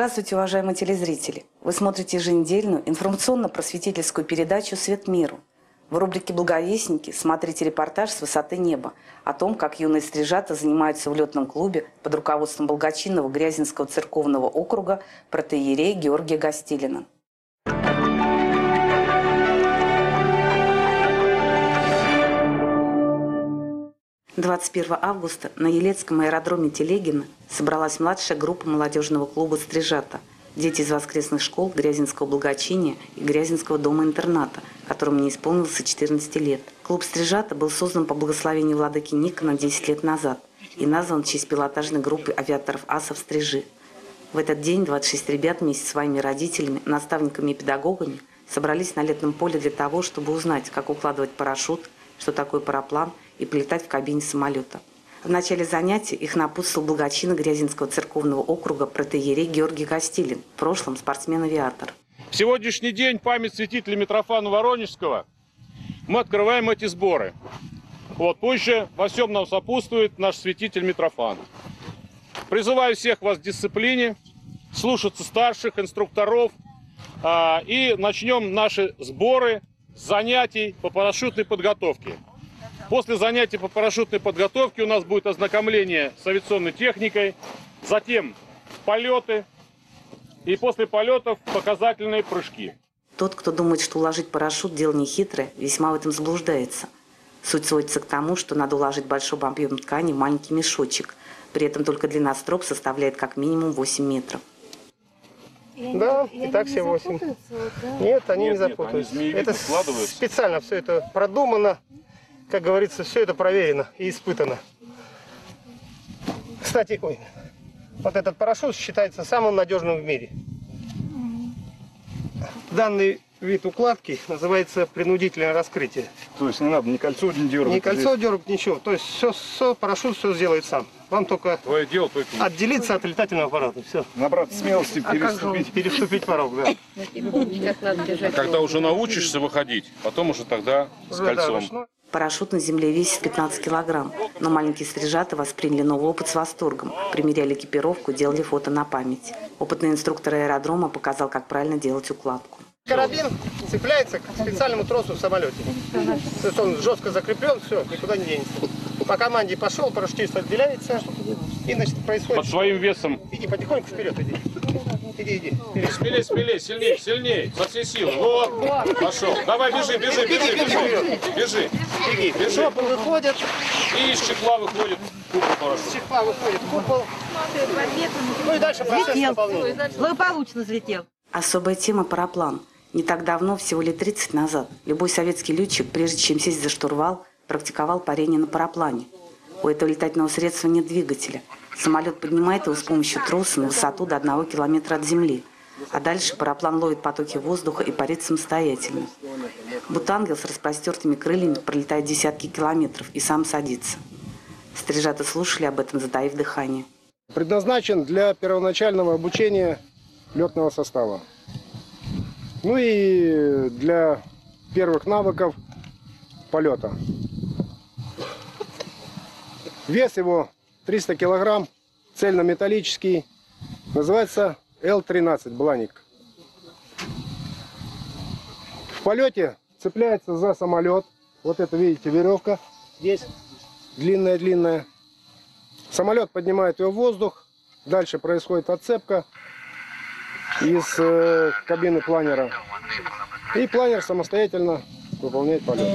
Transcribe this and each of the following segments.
Здравствуйте, уважаемые телезрители! Вы смотрите еженедельную информационно-просветительскую передачу «Свет миру». В рубрике «Благовестники» смотрите репортаж с высоты неба о том, как юные стрижата занимаются в летном клубе под руководством благочинного Грязинского церковного округа протоиерея Георгия Гостилина. 21 августа на Елецком аэродроме Телегина собралась младшая группа молодежного клуба «Стрижата», дети из воскресных школ Грязинского благочиния и Грязинского дома-интерната, которым не исполнилось 14 лет. Клуб «Стрижата» был создан по благословению владыки Никона 10 лет назад и назван в честь пилотажной группы авиаторов-асов «Стрижи». В этот день 26 ребят вместе с своими родителями, наставниками и педагогами собрались на летном поле для того, чтобы узнать, как укладывать парашют, что такое параплан и полетать в кабине самолета. В начале занятий их напутствовал благочинный Грязинского церковного округа протоиерей Георгий Гостилин, в прошлом спортсмен-авиатор. В сегодняшний день память святителя Митрофана Воронежского мы открываем эти сборы. Пусть же во всем нам сопутствует наш святитель Митрофан. Призываю всех вас к дисциплине, слушаться старших инструкторов и начнем наши сборы с занятий по парашютной подготовке. После занятий по парашютной подготовке у нас будет ознакомление с авиационной техникой, затем полеты и после полетов показательные прыжки. Тот, кто думает, что уложить парашют – дело нехитрое, весьма в этом заблуждается. Суть сводится к тому, что надо уложить большой объем ткани в маленький мешочек. При этом только длина строп составляет как минимум 8 метров. Да, и так все 8. Да? Нет, они не запутаются. Это специально все это продумано. Как говорится, все это проверено и испытано. Кстати, вот этот парашют считается самым надежным в мире. Данный вид укладки называется принудительное раскрытие. То есть не надо ни кольцо не дергать. Ни кольцо дергать, ничего. То есть все, парашют все сделает сам. Вам только твое дело отделиться от летательного аппарата. Все. Набраться смелости, переступить порог, да. Когда уже научишься выходить, потом уже тогда с кольцом. Парашют на земле весит 15 килограмм, но маленькие стрижата восприняли новый опыт с восторгом, примеряли экипировку, делали фото на память. Опытный инструктор аэродрома показал, как правильно делать укладку. Карабин цепляется к специальному тросу в самолете. То есть он жестко закреплен, все, никуда не денется. По команде пошел, парашютист отделяется, и значит происходит... Под своим весом. Иди потихоньку вперед, иди. Иди. Смелее, сильнее, со всей силы. Вот, пошел. Давай, бежи. Беги. Жопы выходят. И из чехла выходит купол парашюта. Из чехла выходит купол. Ну и дальше процесс выполнения. Благополучно взлетел. Особая тема – параплан. Не так давно, всего лет 30 назад, любой советский летчик, прежде чем сесть за штурвал, практиковал парение на параплане. У этого летательного средства нет двигателя. Самолет поднимает его с помощью троса на высоту до 1 километра от земли. А дальше параплан ловит потоки воздуха и парит самостоятельно. Будто ангел с распростертыми крыльями пролетает десятки километров и сам садится. Стрижата слушали об этом, затаив дыхание. Предназначен для первоначального обучения летного состава. Ну и для первых навыков полета. Вес его 300 килограмм, цельнометаллический, называется Л-13 Бланик. В полете цепляется за самолет, вот это видите веревка, здесь длинная. Самолет поднимает его в воздух, дальше происходит отцепка из кабины планера, и планер самостоятельно выполняет полет.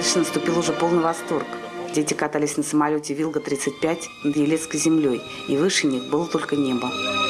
Дальше наступил уже полный восторг. Дети катались на самолете Вилга-35 над Елецкой землей, и выше них было только небо.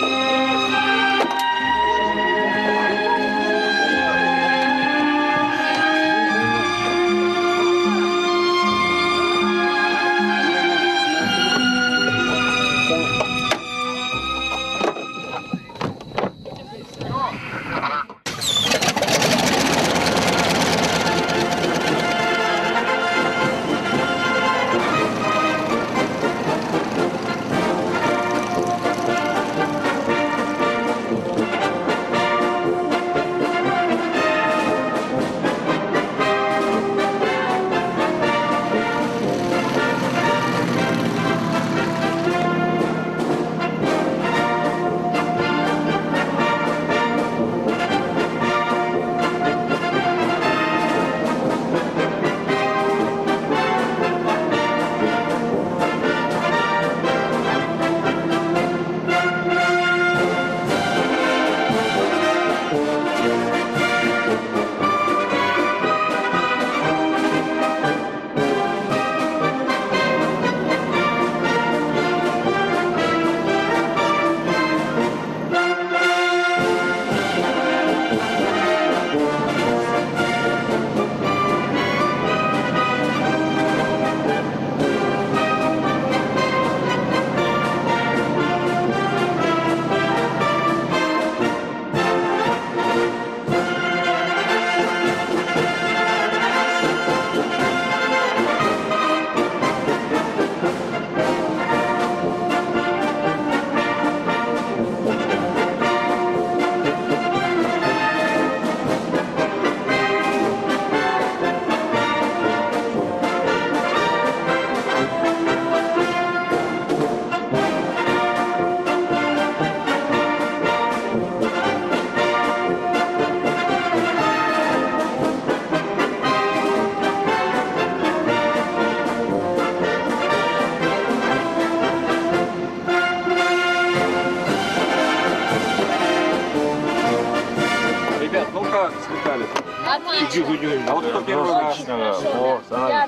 Слетали. Отлично. А вот кто первый раз? О,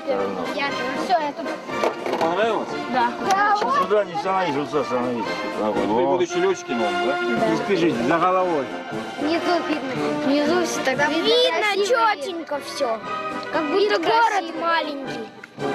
Все, я тут. понравилось? Да. Сюда не становись, вот сюда становись. Вы будущие летчики, наверное, да? Не спешите, за головой. Внизу видно. Внизу все так видно четенько все. Как будто город маленький.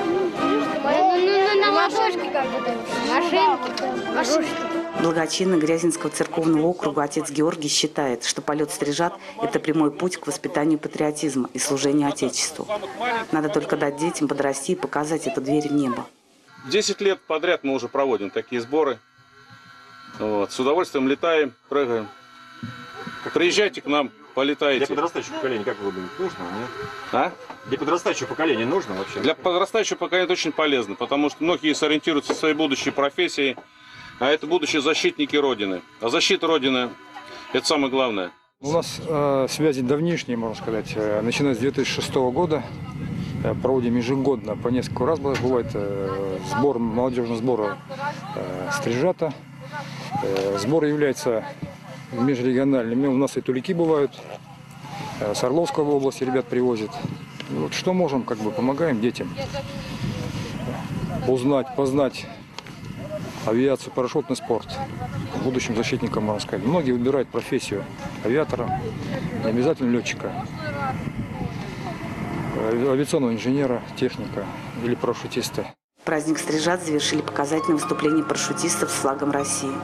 На машинке как будто. Машинки. Благочинный Грязинского церковного округа отец Георгий считает, что полет стрижат – это прямой путь к воспитанию патриотизма и служению Отечеству. Надо только дать детям подрасти и показать эту дверь в небо. 10 лет подряд мы уже проводим такие сборы. Вот. С удовольствием летаем, прыгаем. Приезжайте к нам, полетаете. Для подрастающего поколения, как вы думаете, нужно, нет? А? Для подрастающего поколения нужно вообще? Для подрастающего поколения это очень полезно, потому что многие сориентируются в своей будущей профессии, а это будущие защитники Родины. А защита Родины – это самое главное. У нас связи давнишние, можно сказать. Начиная с 2006 года проводим ежегодно, по несколько раз бывает сбор, молодежного сбора стрижата. Сбор является межрегиональными. У нас и тулики бывают, с Орловской области ребят привозят. Вот, что можем, как бы помогаем детям узнать, познать авиацию, парашютный спорт. Будущим защитникам, можно сказать. Многие выбирают профессию авиатора, не обязательно летчика, авиационного инженера, техника или парашютиста. Праздник стрижат завершили показательное выступление парашютистов с флагом России.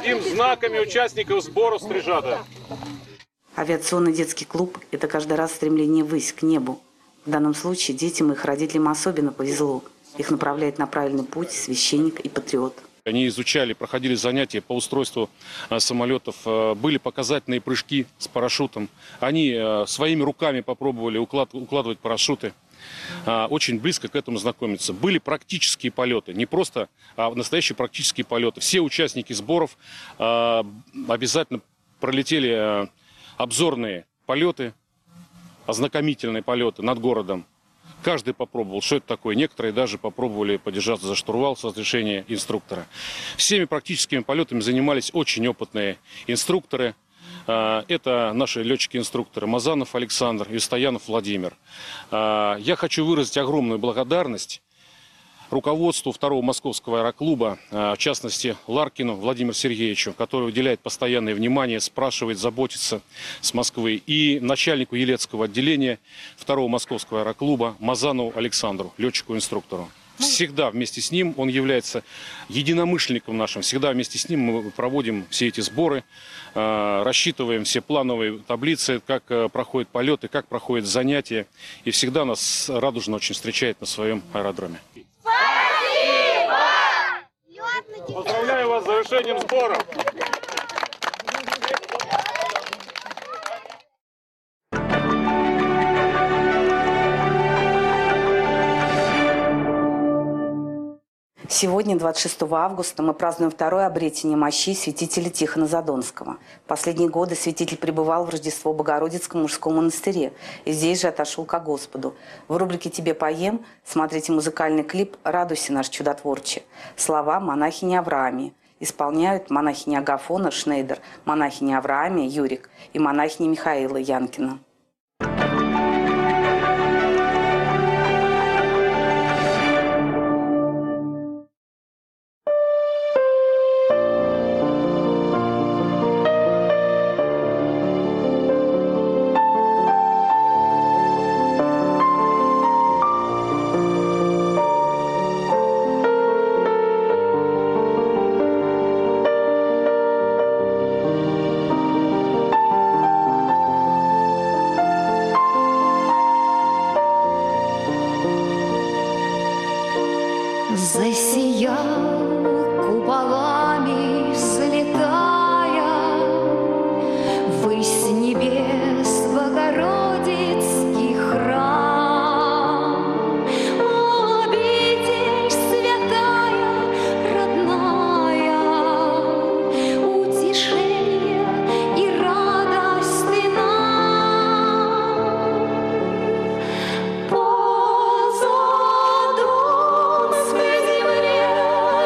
наградим знаками участников сбора «Стрижата». Авиационный детский клуб – это каждый раз стремление ввысь, к небу. В данном случае детям и их родителям особенно повезло. Их направляет на правильный путь священник и патриот. Они изучали, проходили занятия по устройству самолетов, были показательные прыжки с парашютом. Они своими руками попробовали укладывать парашюты. Очень близко к этому знакомиться. Были практические полеты, не просто, а настоящие практические полеты. Все участники сборов обязательно пролетели обзорные полеты, ознакомительные полеты над городом. Каждый попробовал, что это такое. Некоторые даже попробовали подержаться за штурвал с разрешения инструктора. Всеми практическими полетами занимались очень опытные инструкторы. Это наши летчики-инструкторы Мазанов Александр и Стоянов Владимир. Я хочу выразить огромную благодарность руководству 2-го Московского аэроклуба, в частности Ларкину Владимиру Сергеевичу, который уделяет постоянное внимание, спрашивает, заботится с Москвы, и начальнику Елецкого отделения 2-го Московского аэроклуба Мазанову Александру, летчику-инструктору. Всегда вместе с ним, он является единомышленником нашим, всегда вместе с ним мы проводим все эти сборы, рассчитываем все плановые таблицы, как проходят полеты, как проходят занятия, и всегда нас радужно очень встречает на своем аэродроме. Поздравляю вас с завершением сбора! Сегодня, 26 августа, мы празднуем второе обретение мощей святителя Тихона Задонского. В последние годы святитель пребывал в Рождество Богородицком мужском монастыре и здесь же отошел ко Господу. В рубрике «Тебе поем» смотрите музыкальный клип «Радуйся, наш чудотворче». Слова монахини Авраамии. Исполняют монахиня Агафона Шнейдер, монахиня Авраамия Юрик и монахиня Михаила Янкина. Засиял куполами, взлетая ввысь небес Богородицкий храм. Обитель святая, родная, утешение и радость ты нам. По Задонской земле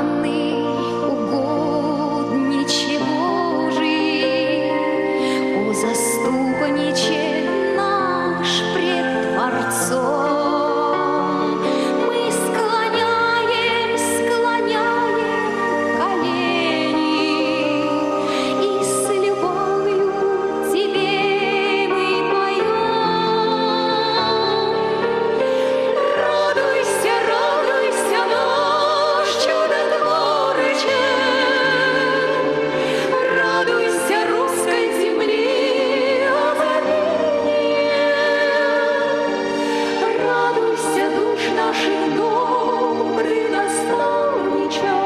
избранный угодниче Божий, о заступниче наш пред Творцом. Мы склоняем колени и с любовью Тебе мы поем. Радуйся, радуйся, наш чудотворче, радуйся русской земли озарение, радуйся душ наших добрый наставнича,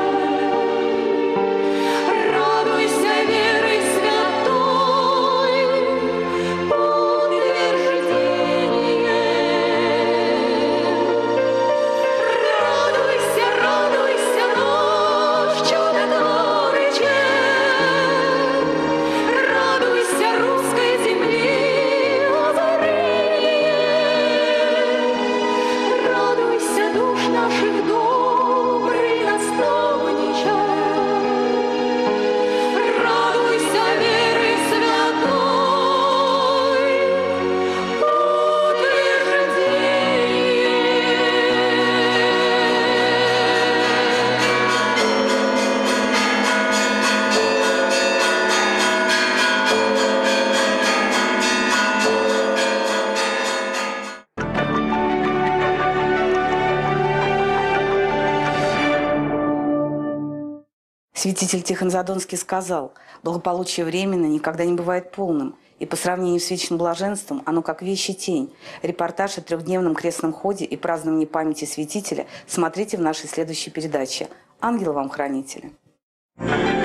радуйся верой святой подтверждение. Радуйся, радуйся, наш чудотворче, радуйся русской земли озарение, радуйся душ наших добрый наставнича, радуйся верой святой Святитель Тихон Задонский сказал: «Благополучие временно никогда не бывает полным, и по сравнению с вечным блаженством оно как вещь и тень». Репортаж о трехдневном крестном ходе и праздновании памяти святителя смотрите в нашей следующей передаче. Ангелы вам хранители.